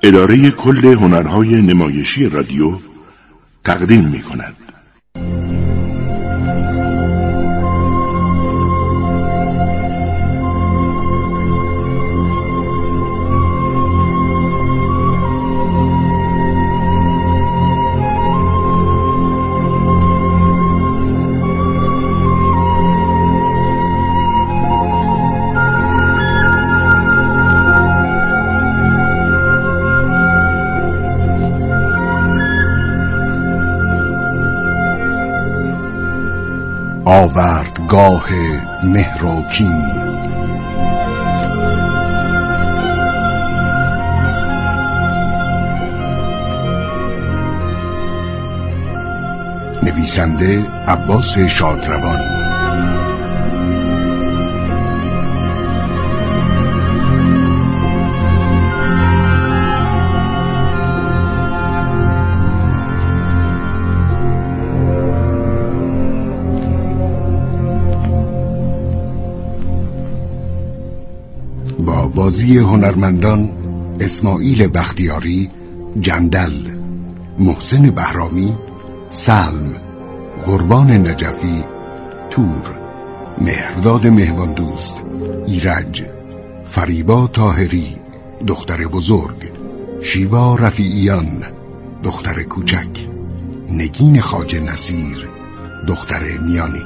اداره کل هنرهای نمایشی رادیو تقدیم می‌کند. آوردگاه مهر و کین. نویسنده عباس شادروان. با بازی هنرمندان اسماعیل بختیاری، جندل، محسن بهرامی، سلم، قربان نجفی، تور، مهرداد مهماندوست، ایرج، فریبا طاهری دختر بزرگ، شیوا رفیعیان دختر کوچک، نگین خواجه نصیر دختر میانی.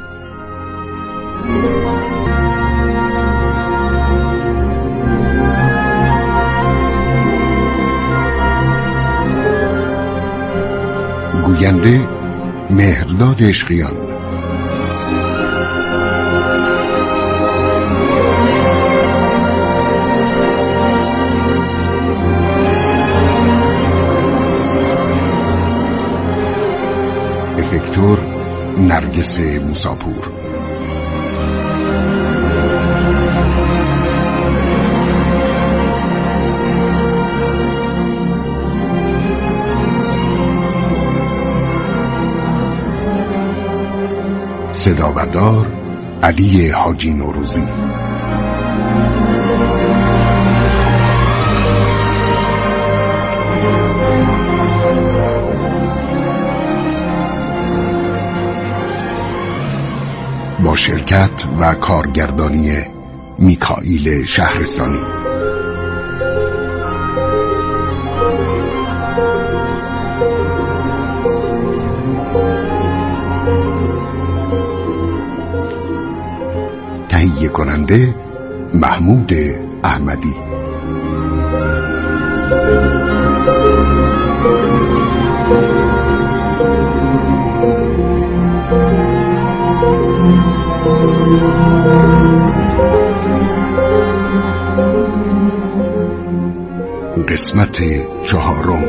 گوینده مهرداد عشقیان. افکتور نرگس موساپور. صداوردار علی حاجی نوروزی. با شرکت و کارگردانی میکائیل شهرستانی. تهیه کننده محمود احمدی. قسمت 4.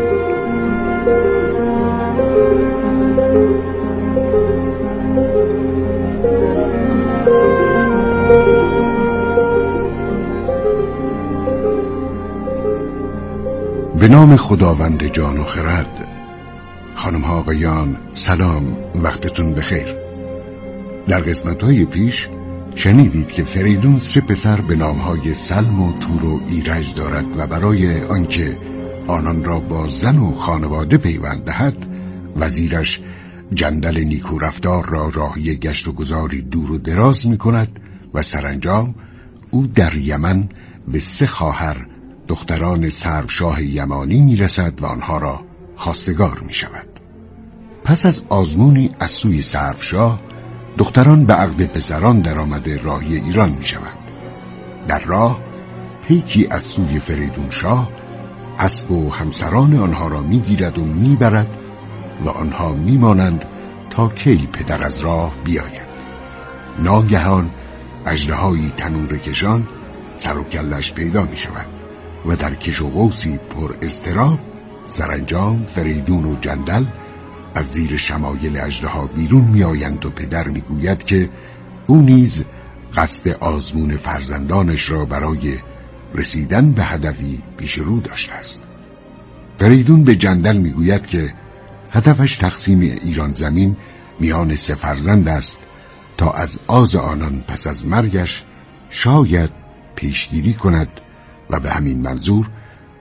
به نام خداوند جان و خرد. خانم ها آقایان سلام، وقتتون بخیر. در قسمت‌های پیش شنیدید که فریدون 3 پسر به نامهای سلم و تور و ایرج دارد و برای آنکه آنان را با زن و خانواده پیوند دهد، وزیرش جندل نیکو رفتار را راهی گشت و گذاری دور و دراز می کند و سرانجام او در یمن به 3 خواهر دختران سروشاه یمانی می رسد و آنها را خواستگار می شود. پس از آزمونی از سوی سروشاه، دختران به عقد پسران در آمده راهی ایران می شوند. در راه پیکی از سوی فریدون شاه اسب و همسران آنها را می گیرد و می برد و آنها می مانند تا کی پدر از راه بیاید. ناگهان اژدهایی تنور کشان سر و کلش پیدا می شود و در کش و قوسی پر اضطراب سرانجام فریدون و جندل از زیر شمایل اژدها بیرون می آیند و پدر می گوید که او نیز قصد آزمون فرزندانش را برای رسیدن به هدفی پیش رو داشته است. فریدون به جندل می گوید که هدفش تقسیم ایران زمین میان 3 فرزند است تا از آز آنان پس از مرگش شاید پیشگیری کند و به همین منظور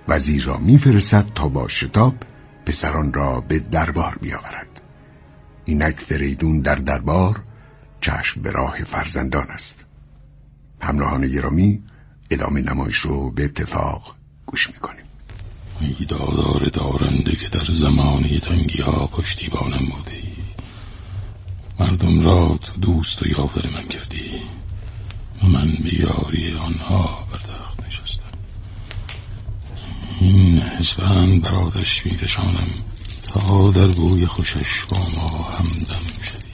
وزیر را می‌فرستد تا با شتاب پسران را به دربار بیاورد. اینک فریدون در دربار چشم به راه فرزندان است. همراهان گرامی، ادامه نمایش رو به اتفاق گوش میکنیم. ای دادار دارنده که در زمانه تنگی ها پشتیبانم بودی، مردم را تو دوست و یاور من کردی و من به یاری آنها بر تخت نشستم. این حزبند بر آتش میفشانم تا در بوی خوشش با ما همدم شدی.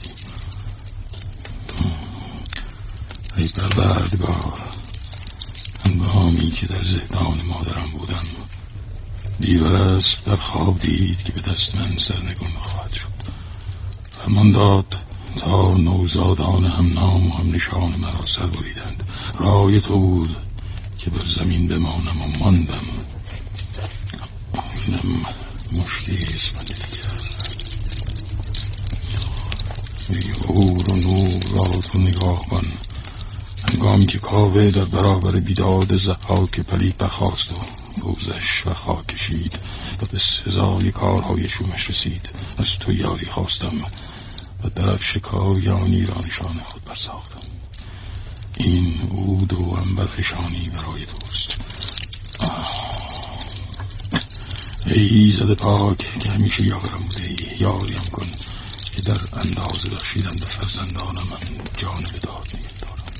ای پروردگار، هنگامی که در زندان مادرم بودم، دیوراسپ در خواب دید که به دست من سرنگون خواهد شد. فرمان داد تا نوزادان هم نام و هم نشان مرا سر بریدند. رای تو بود که بر زمین بمانم و ماندم. اینم مشتی اسم دیگر. ای اور و نور را تو نگاه کن، هنگامی که کاوه در برابر بیداد ضحاک پلید برخاست و روزش بر خاک کشید و به سزای کارهای شومش رسید، از تو یاری خواستم و درفش کاویانی را نشان خود برساختم. این عود و عنبرفشانی برای توست. ای ایزد پاک که همیشه یارم بوده ای، یاریم کن که در اندازه بخشیدن به فرزندانم من جان به داد نگهدارم.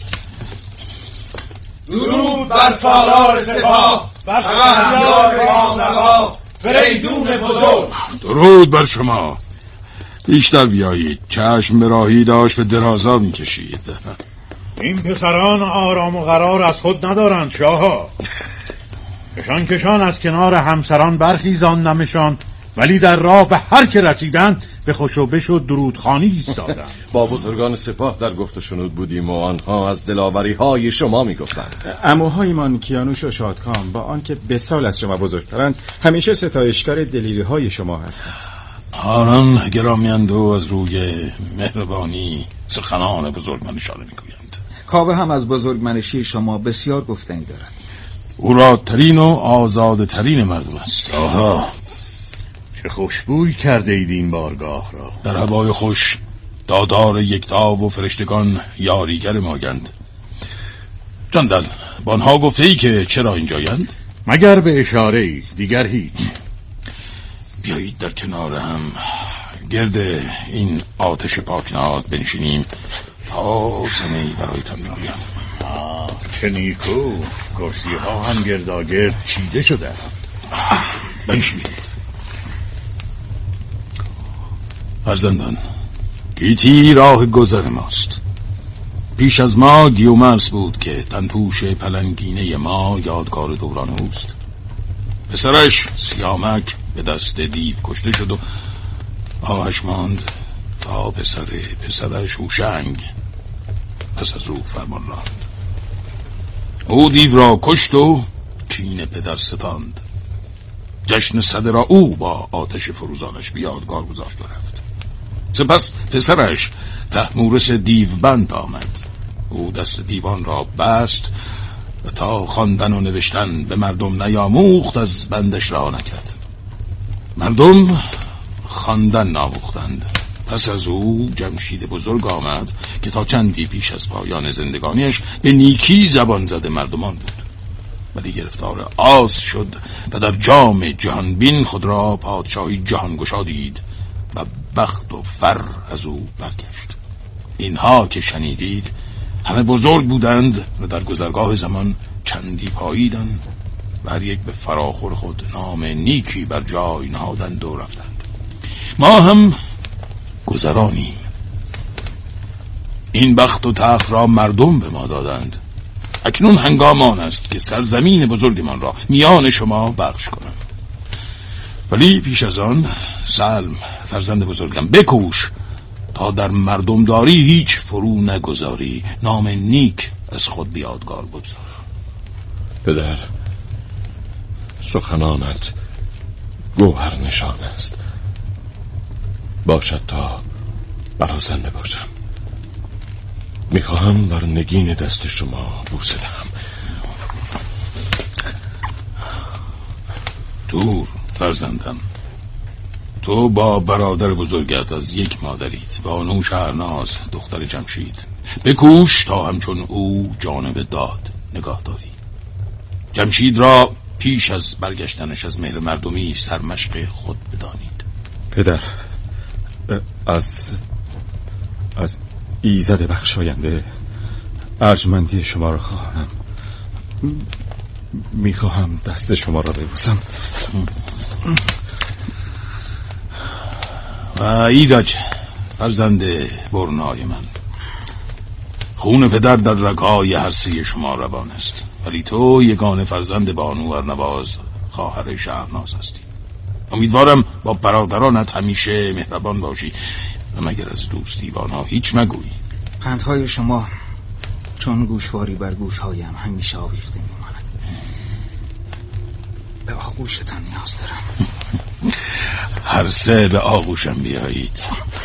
درود بر سالار سپاه، بر شهریار بامنوا، فریدون بزرگ. درود بر شما. بیشتر بیایید، چشم به راهی داشت به درازا میکشید. این پسران آرام و قرار از خود ندارند شاها. کشان از کنار همسران برخیزاندمشان، ولی در راه به هر که رسیدند به خوشوبش و درودخوانی ایستادند. با بزرگان سپاه در گفت و شنود بودیم و آنها از دلاوری های شما میگفتند. عموهایمان کیانوش و شادکام با آنکه به سال از شما بزرگترند همیشه ستایشگر دلیری های شما هستند. آنان گرامی‌اند و از روی مهربانی سخنان بزرگ من اشاره میگویند. کاوه هم از بزرگمنشی شما بسیار گفتنی دارد. او رادترین و آزادترین مردم است. آها، چه خوشبوی کرده اید این بارگاه را. در هوای خوش دادار یکتا و فرشتگان یاریگر ماگند. جندل، با آنها گفته ای که چرا اینجایند؟ مگر به اشاره ای، دیگر هیچ. بیایید در کنار هم گرد این آتش پاکناد بنشینیم تا سنه‌ای برایتان میگویم. چه نیکو، کرسی ها هم گرداگرد چیده شده. بنشینید. فرزندان، گیتی راه گذر ماست. پیش از ما گیومرس بود که تنپوش پلنگینه ما یادگار دوران اوست. پسرش سیامک به دست دیو کشته شد و آهش ماند تا پسرش هوشنگ پس از او فرمان راند. او دیو را کشت و کین پدر ستاند. جشن سده را او با آتش فروزانش به یادگار گذاشت و رفت. سپس پسرش طهمورث دیوبند آمد. او دست دیوان را بست و تا خواندن و نوشتن به مردم نیاموخت از بندش را نکرد. مردم خواندن ناموختند. پس از او جمشید بزرگ آمد که تا چندی پیش از پایان زندگانیش به نیکی زبان زده مردمان بود، ولی گرفتار آز شد و در جام جهانبین خود را پادشاهی جهانگشا دید و بخت و فر از او برگشت. اینها که شنیدید همه بزرگ بودند و در گذرگاه زمان چندی پاییدند و هر یک به فراخور خود نام نیکی بر جای نهادند و رفتند. ما هم گذرانیم. این بخت و تخت را مردم به ما دادند. اکنون هنگام آن است که سرزمین بزرگمان را میان شما بخش کنم. ولی پیش از آن سلم فرزند بزرگم بکوش تا در مردمداری هیچ فرو نگذاری، نام نیک از خود بیادگار بگذار. پدر، سخنانت گوهر نشان است. باشد تا برازنده باشم. میخواهم بر نگین دست شما بوسه دهم. تور فرزندم، تو با برادر بزرگت از یک مادرید، بانو شهرناز دختر جمشید. بکوش تا همچون او جانب داد نگاه داری. جمشید را پیش از برگشتنش از مهر مردمی سرمشق خود بدانید. پدر، از ایزد بخشاینده ارجمندی شما را خواهم. میخواهم دست شما را ببوسم. و ایرج فرزند برنای من، خون پدر در رگ‌های هر سه شما روان است، ولی تو یگانه فرزند بانو ارنواز خواهر شهرناز هستی. امیدوارم با برادرانت همیشه مهربان باشی و مگر از دوستی وانا هیچ مگویی. پندهای شما چون گوشواری بر گوشهایم همیشه آویخته میماند. به آغوشتان نیاز دارم. هر سه به آغوشم بیایید.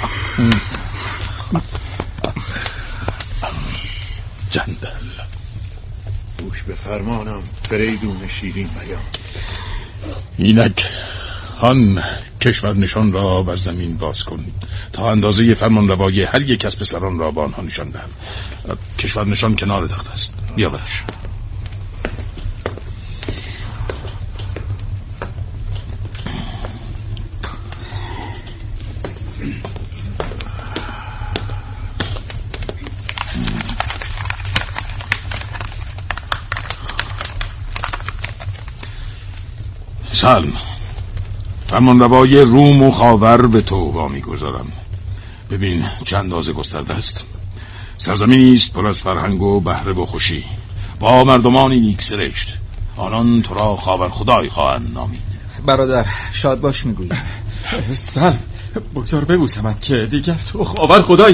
جندل، گوش به فرمانم فریدون شیرین بیان. اینک آن کشور نشان را بر زمین باز کنید تا اندازه فرمان روای هر یک از پسران را با آنها نشان دهم. کشور نشان کنار تخت است، بیاورش. سلم، فرمان روای روم و خاور به تو وامی گذارم. ببین چه اندازه گسترده است. سرزمینی است پر از فرهنگ و بهره و خوشی، با مردمانی نیک سرشت. آنان تو را خاور خدای خواهند نامید. برادر شاد باش میگویی. سلم، بگذار ببوسمت که دیگر تو خاور خدای.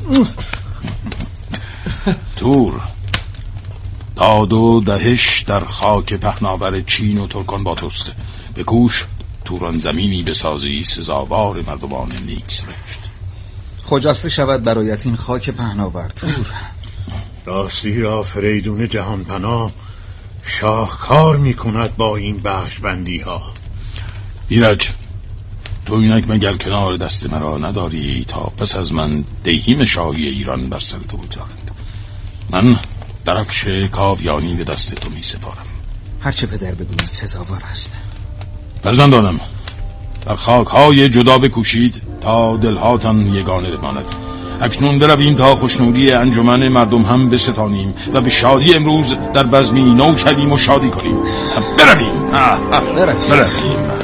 تور، داد و دهش در خاک پهناور چین و ترکان با توست. بکوش توران زمینی بسازی سزاوار مردمان نیک سرشت. خجسته شود برایت این خاک پهناور تور. راستی را فریدون جهان پناه شاهکار میکند با این بخشبندی ها. ایرج، تو اینک مگر کنار دست مرا نداری تا پس از من دیهیم شاهی ایران بر سر تو بگذارند؟ من درفش کاویانی به دست تو می سپارم. هرچه پدر بگوید سزاوار است. فرزندانم، در خاک‌های جدا بکوشید تا دلهاتان یگانه بماند. اکنون برویم تا خوشنودی انجمن مردم هم بستانیم و به شادی امروز در بزمی نو شویم و شادی کنیم. برویم.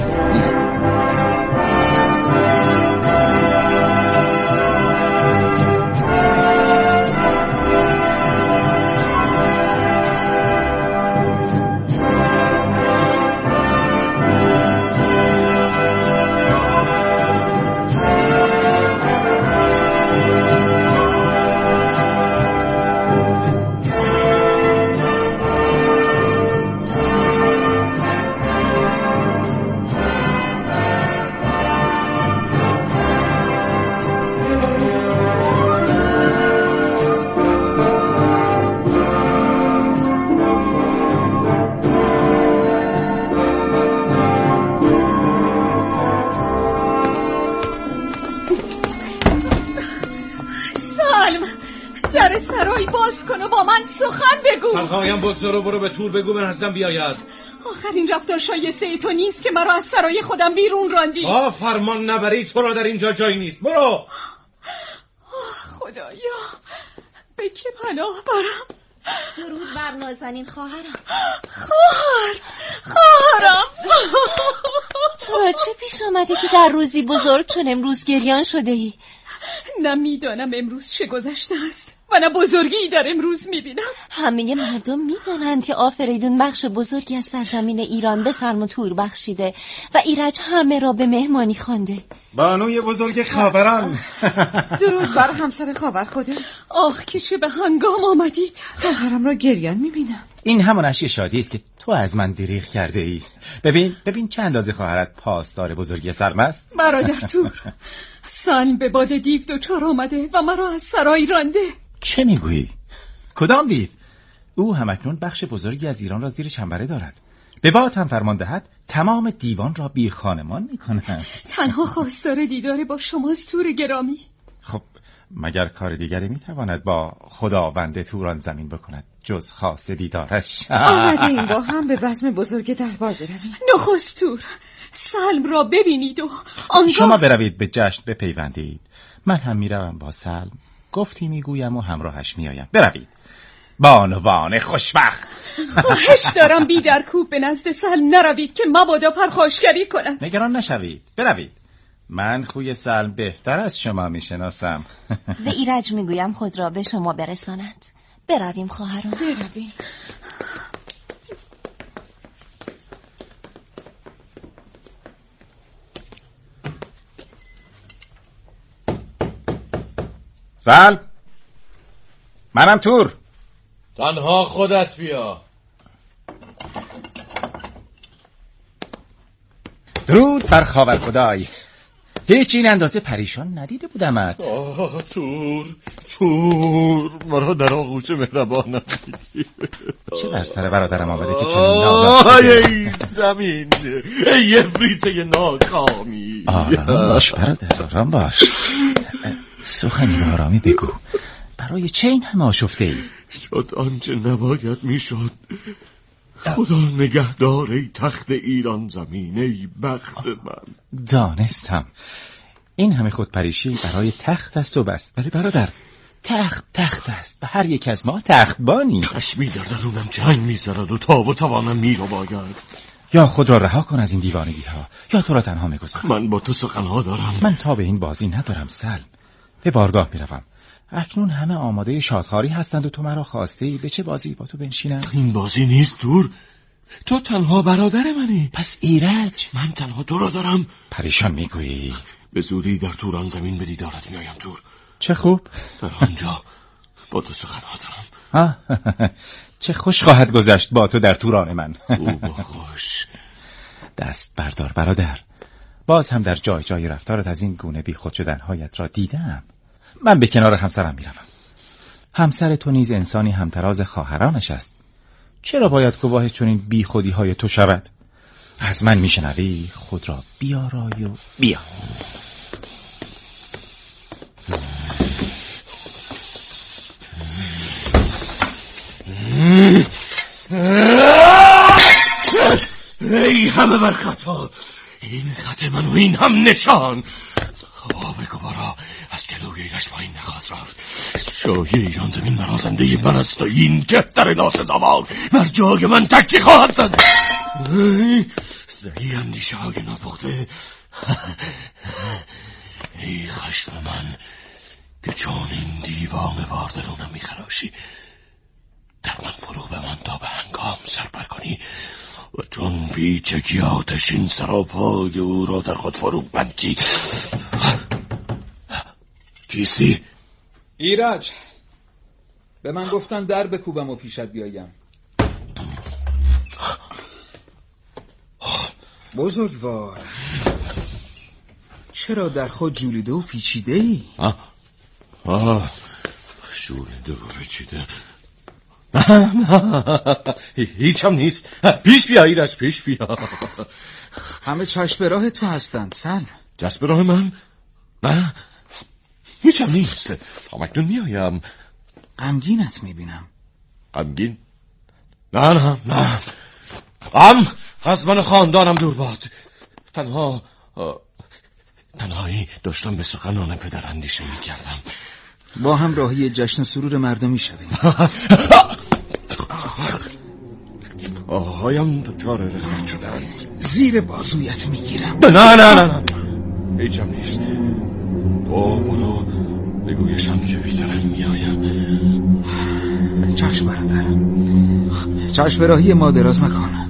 در سرای باز کن و با من سخن بگو. تنهایم بگذار و برو به تور بگو به نزدم بیاید. آخرین رفتار شایسته تو نیست که مرا از سرای خودم بیرون راندی. فرمان نبری، تو را در اینجا جایی نیست. برو. خدایا به که پناه برم. درود بر نازنین خواهرم. خواهرم تو را چه پیش آمده که در روزی بزرگ چون امروز گریان شده ای؟ نه میدانم امروز چه گذشته است و نه بزرگی در امروز میبینم. همه مردم میدانند که آفریدون بخش بزرگی از سرزمین ایران به سلم و تور بخشیده و ایرج همه را به مهمانی خوانده. بانوی بزرگ خاوران. درود بر همسر خاور خودم. آخ که چه به هنگام آمدید. خواهرم را گریان میبینم. این همون اشی شادی است که تو از من دریغ کرده ای. ببین چند اندازه خواهرت پاسدار بزرگی سلم است. برادر تور، سلم به باد دیو دچار آمده و مرا از سرای رانده. چه میگویی؟ کدام دیو؟ او همکنون بخش بزرگی از ایران را زیر چنبره دارد. به باد هم فرمان دهد تمام دیوان را بی خانمان میکنند. تنها خواستار دیدار با شماست تور گرامی. خب مگر کار دیگری میتواند با خداوند توران زمین بکند جز خاص دیدارش؟ آمده این با هم به بزم بزرگ دربار برویم. نخست تور سلم را ببینید و آنگاه شما بروید به جشن بپیوندید، من هم میروم با سلم گفتی میگویم و همراهش میآیم. بروید بانوان خوشبخت. خواهش دارم بی در کوب به نزد سلم نروید که مبادا پرخاشگری کند. نگران نشوید، بروید. من خوی سلم بهتر از شما میشناسم. به ایرج میگویم خود را به شما برساند. برویم خواهران. برویم. سلم، منم تور. تنها خودت بیا. درود بر خاور خدای. هیچ این اندازه پریشان ندیده بودمت. آه تور مرا در آغوش مهربانت بگیر. چه بر سر برادرم آمده که چنین ناراحت شده؟ ای زمین، ای افریته ناکامی. آرام باش برادر، آرام باش. سخنی به آرامی بگو. برای چه این همه آشفته ای؟ شد آنچه نباید میشد. خدا نگهدار ای تخت ایران زمین، ای بخت من. دانستم این همه خودپریشی برای تخت است و بس، ولی برادر تخت است و هر یک از ما تختبانی. چشمی در درونم جنگ می‌زند و تاب و توانم میرو باید. یا خود را رها کن از این دیوانگی ها یا تو را تنها میگذارم. من با تو سخنها دارم. من تا به این بازی ندارم سلم. به بارگاه میروم. اکنون همه آماده شادخواری هستند و تو مرا خواستی به چه بازی با تو بنشینم؟ این بازی نیست تور. تو تنها برادر منی. پس ایرج؟ من تنها تو را دارم. پریشان میگویی. به زودی در توران زمین به دیدارت میایم تور. چه خوب. در آنجا با تو سخنها دارم. چه خوش خواهد گذشت با تو در توران من. خوب و خوش. دست بردار برادر. باز هم در جای جای رفتارت از این گونه بی خود شدنهایت را دیدم. من به کنار همسرم میروم. همسر تو نیز انسانی همتراز خواهرانش است. چرا باید گواه چنین بی خودی های تو شود؟ از من میشنوی خود را بیارای و بیا. ای همه بر خطا، این خط من و این هم نشان. آب گوارا از گلوی ایرج پایین نخواهد رفت. شاهی ایران زمین مرازنده من است و این کهتر ناسزاوار بر جای من تکی خواهد زد. زهی اندیشه های ناپخته، ای خشم من که چون این دیوانه وار درونم میخراشی. در من فرو به من تا به هنگام سر بر کنی و چون بیچکی آتشین سراپای او را در خود فرو بندی. کیستی؟ ایرج، به من گفتن در بکوبم و پیشت بیایم. بزرگوار، چرا در خود جولیده و پیچیده ای؟ جولیده و پیچیده؟ هیچ هم نیست. پیش بیا ایرج، پیش بیا. همه چشم به راه تو هستند سلم. چشم به راه من؟ نه هیچ هم نیست. همکنون میایم. غمگینت میبینم. غمگین؟ نه غم از من خاندانم دور باد. تنهایی داشتم به سخنان پدر اندیشه میکردم. با هم راهی جشن سرور مردمی شویم. آهایم دچار رخنه شدند. زیر بازویت میگیرم. نه هیچ هم نیست. برو بگویشم که بیدارم میایم. چشم برادرم، چشم راهی ما دراز مکن.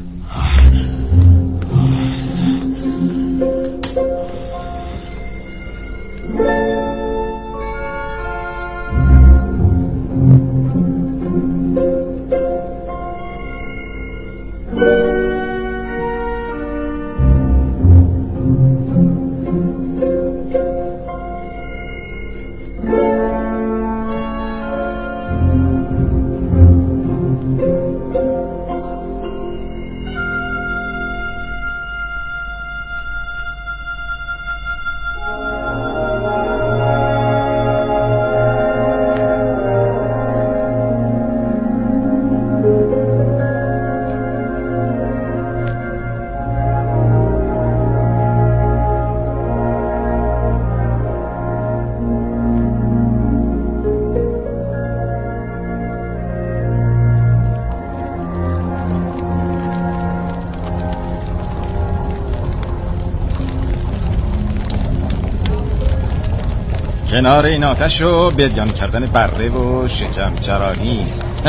کنار این آتش و بریان کردن بره و شکم چرانی.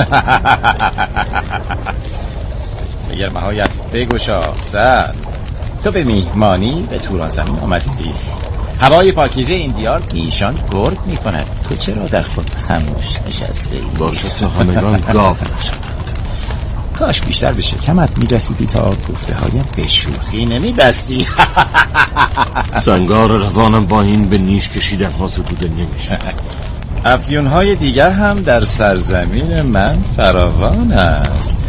سگرمهایت بگشا سر، تو به میهمانی به توران زمین آمدی. هوای پاکیزه این دیار ایشان گرد می کند، تو چرا در خود خموش نشسته ای؟ باشه تا همگان گاو نشدند. کاش بیشتر به شکمت می رسیدی تا گفته هایم به شوخی نمی بستی. زنگار روانم با این به نیش کشیدن ها زبوده نمی شود. افیون های دیگر هم در سرزمین من فراوان است.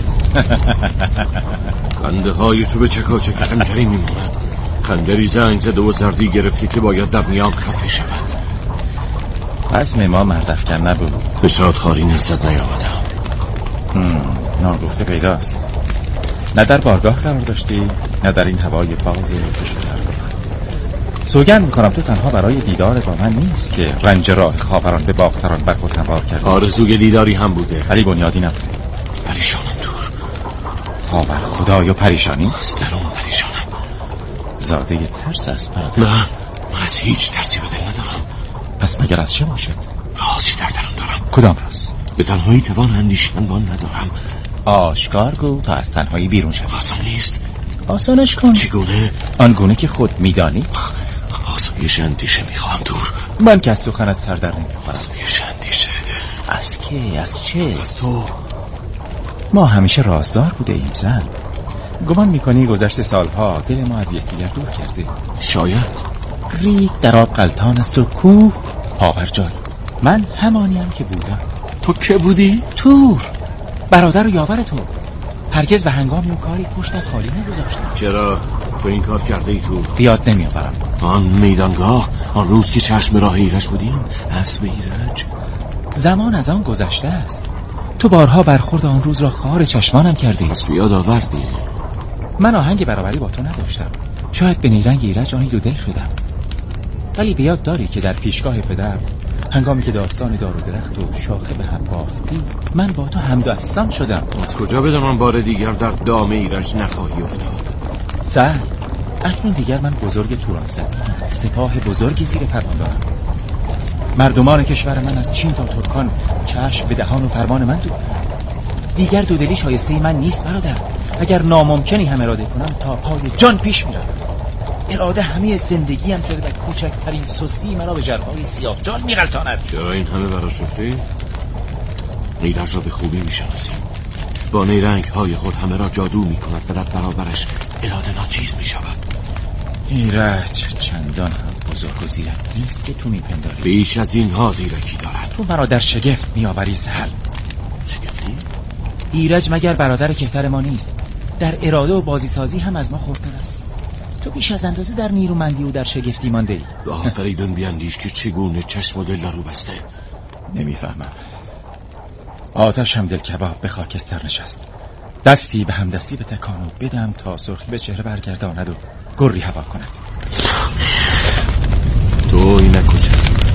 خنده های تو به چکاچک خنجری می ماند. خنجری زنگ زده و زردی گرفتی که باید در میان خفه شود. عزم ما مردفکن نبود. به شادخواری نزد نیامدم. ناگفته پیداست. نه در بارگاه قرار داشتی، نه در این هوای باز کشترگاه. سوگند میکنم تو تنها برای دیدار با من نیست که رنج راه خاوران به باختران بر خود هموار کردی. آرزوی دیداری هم بوده، ولی بنیادی نبوده. پریشانم دور. خاور خدای و پریشانی؟ از درون پریشانم. زاده ترس است برادر. من از هیچ ترسی به دل ندارم. پس مگر از چه باشد؟ رازی در درون دارم. کدام راز؟ به تنهایی توان اندیشیدن بان ندارم. آشکار گو تا از تنهایی بیرون شد. آسان نیست. آسانش کن. چگونه؟ آنگونه که خود میدانی. آسایش اندیشه میخواهم دور. من که از سخنت سر در نمیخورم. آسایش اندیشه از که؟ از چه؟ از تو. ما همیشه رازدار بوده ایم زن. گمان میکنی گذشته سالها دل ما از یکدیگر دور کرده؟ شاید. ریگ در آب غلطان است و کوه پابرجای. من همانیم که بودم. تو که بودی؟ تور، برادر و یاور تو. هرگز به هنگامی و کاری پشتت خالی نگذاشتم. چرا تو این کار کرده ای تور؟ بیاد نمیآورم. آن میدانگاه، آن روز که چشم راه ایرج بودیم، اسب ایرج. زمان از آن گذشته است. تو بارها برخورد آن روز را خار چشمانم کردی. پس بیاد آوردی. من آهنگ برابری با تو نداشتم. شاید به نیرنگ ایرج آنی دو دل شدم. ولی بیاد داری که در پیشگاه پدر، هنگامی که داستان دار و درخت و شاخه به هم بافتی، من با تو همدستان شدم. از کجا بدانم بار دیگر در دام ایرج نخواهی افتاد؟ سهل، اکنون دیگر من بزرگ توران زمینم. سپاه بزرگی زیر فرمان دارم. مردمان کشور من از چین تا ترکان چشم به دهان و فرمان من دوختند. دیگر دودلی شایسته من نیست برادر. اگر ناممکنی هم اراده کنم تا پای جان پیش میروم. اراده همه زندگیم شده و کوچکترین سستی مرا به جرهای سیاه جان میغلطاند. چرا این همه برآشفته؟ ایرج را به خوبی میشناسیم. با نیرنگ های خود همه را جادو میکند و در برابرش اراده ناچیز میشود. ایرج چندان هم بزرگ و زیرک نیست که تو میپنداری. بیش از این ها زیرکی دارد. تو مرا در شگفت میآوری سهل. شگفتی؟ ایرج مگر برادر کهتر ما نیست؟ در اراده و بازیسازی هم از ما خردتر است. تو بیش از اندازه در نیرومندی و در شگفتی مانده ای. آفریدون بیاندیش که چگونه چشم و دل رو بسته. نمیفهمم. آتش هم دل کباب به خاکستر نشست. دستی به همدستی به تکان و بدم تا سرخی به چهره برگرداند و گری هوا کند. تو این نکشه.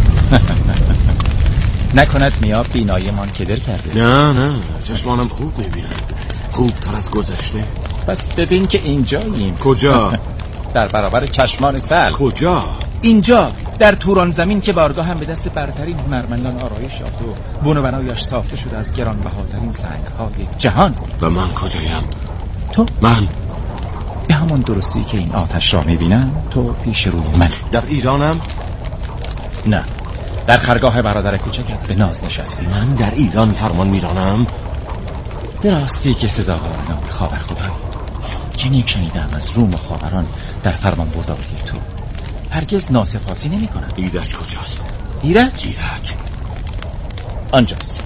نکند میاب بینایی من کدر کرده. نه چشمانم خوب میبینم، خوب تر از گذشته. پس ببین که اینجاییم. کجا؟ در برابر چشمان سهل. کجا؟ اینجا در توران زمین که بارگاه هم به دست برترین هنرمندان آرایش یافت و بن و بنایش ساخته شده از گرانبهاترین سنگ‌های جهان. و من کجایم؟ تو؟ من به همون درستی که این آتش را میبینم تو پیش روی من. در ایرانم؟ نه، در خرگاه برادر کوچکت به ناز نشستی. من در ایران فرمان میرانم؟ به راستی که سزاوار نام خاور خدایی. چنین شنیدم از روم و خاوران در فرمان برداری تو. هرگز ناسپاسی نمی کنم. ایرج کجاست؟ ایرج آنجاست.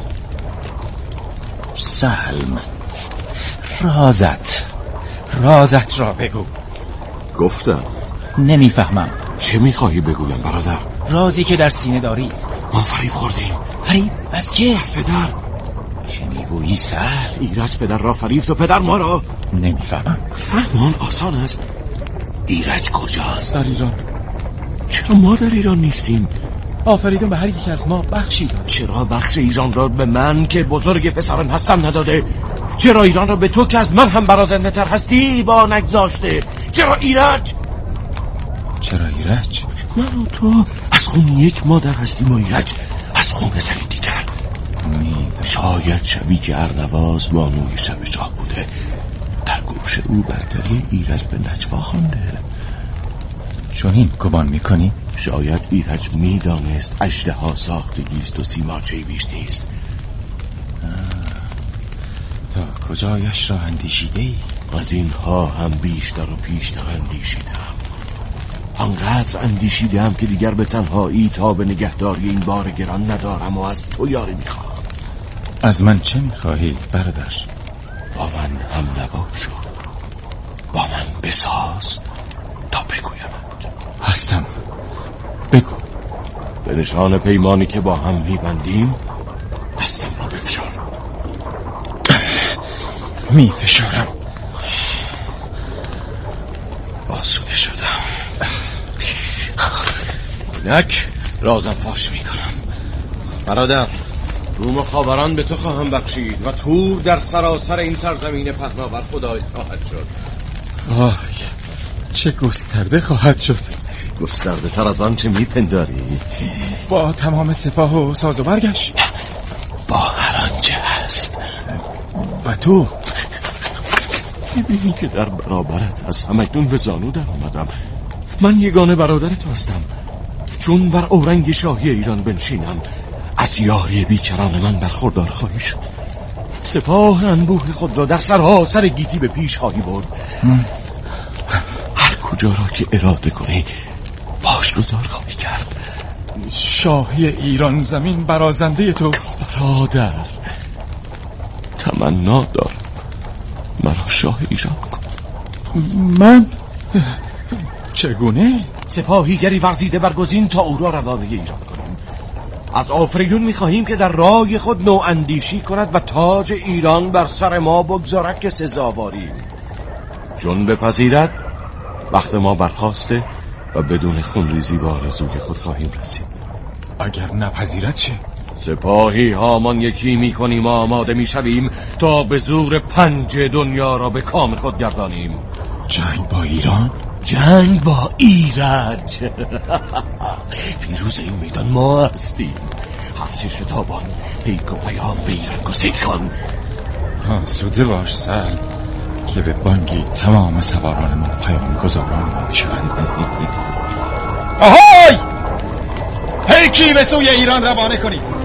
سلم، رازت را بگو. گفتم نمیفهمم. چه میخواهی بگویم برادر؟ رازی که در سینه داری. ما فریب خوردیم. فریب؟ از که؟ از پدر. چه میگویی سهل؟ ایرج پدر را فریفت و پدر ما را. نمیفهمم. فهمان آسان است. ایرج کجاست؟ در ایران. چرا ما در ایران نیستیم؟ آفریدون به هر یک از ما بخشی داد. چرا بخش ایران را به من که بزرگ پسرم هستم نداده؟ چرا ایران را به تو که از من هم برازنده تر هستی با نگذاشته؟ چرا ایرج؟ چرا ایرج؟ من و تو از خون یک مادر هستیم و ایرج از خون زنی دیگر. شاید شبی که ارنواز بانوی شب شاه بوده در گوش او برتری ایرج به نجوا خوانده. چون این گمان میکنی؟ شاید ایرج میدانست اژدها ساختگیست و سیمارچه‌ای بیش نیست. تا کجایش را اندیشیده ای؟ از اینها هم بیشتر و پیشتر اندیشیدم. آنقدر اندیشیدم که دیگر به تنهایی تا به نگهداری این بار گران ندارم و از تو یاری میخواهم. از من چه میخواهی برادر؟ با من هم نوا شو، با من بساز تا بگویمت. هستم، بگو. به نشان پیمانی که با هم میبندیم دستم را بفشار. میفشارم. آسوده شدم. نک رازم فاش میکنم. برادر، روم و خاوران به تو خواهم بخشید و تور در سراسر این سرزمین پهناور خدای خواهد شد. آی، چه گسترده خواهد شد. گسترده تر از آن چه میپنداری؟ با تمام سپاه و ساز و برگش، با هر آنچه هست. و تو میبینی که در برابرت از همکنون به زانو در آمدم. من یگانه برادر تو هستم. چون بر اورنگ شاهی ایران بنشینم از یاری بیکران من برخوردار خواهی شد. سپاه انبوه خود را در سراسر گیتی به پیش خواهی برد. هر کجا را که اراده کنی باشگذار خواهی کرد. شاهی ایران زمین برازنده توست. برادر، تمنا دارم مرا شاه ایران کن. من؟ چگونه؟ سپاهیگری ورزیده برگزین تا او را روانه ایران کنیم. از آفریدون می‌خواهیم که در رای خود نو اندیشی کند و تاج ایران بر سر ما بگذارد که سزاواریم. چون بپذیرد وقت ما برخاسته و بدون خونریزی به آرزوی خود خواهیم رسید. اگر نپذیرد چه؟ سپاهی هامان یکی می‌کنیم و آماده می‌شویم تا به زور پنج دنیا را به کام خود گردانیم. جنگ با ایران؟ جنگ با ایرج. پیروز این میدان ما هستیم. هرچه شتابان پیک و پیام به ایران گسیل کن. آسوده باش سر که به بانگی تمام سواران ما پیام گذاران ما بشوند. آهای! پیکی به سوی ایران روانه کنید.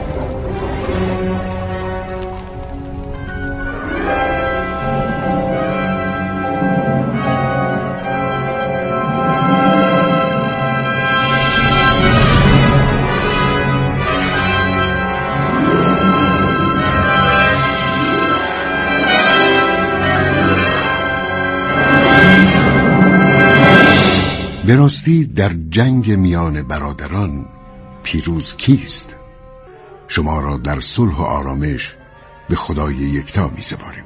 به راستی در جنگ میان برادران پیروز کیست؟ شما را در صلح و آرامش به خدای یکتا می سپاریم.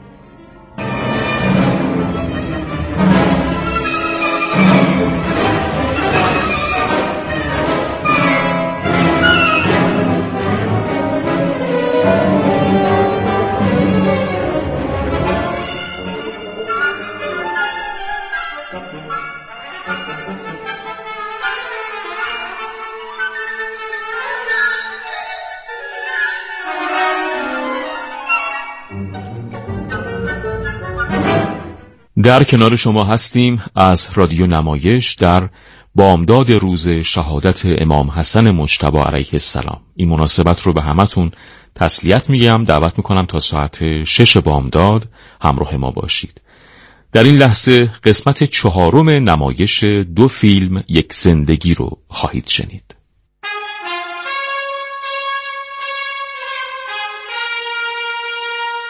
در کنار شما هستیم از رادیو نمایش در بامداد روز شهادت امام حسن مجتبی علیه السلام. این مناسبت رو به همتون تسلیت میگم. دعوت میکنم تا ساعت 6 بامداد همراه ما باشید. در این لحظه قسمت 4 نمایش 2 فیلم یک زندگی رو خواهید شنید.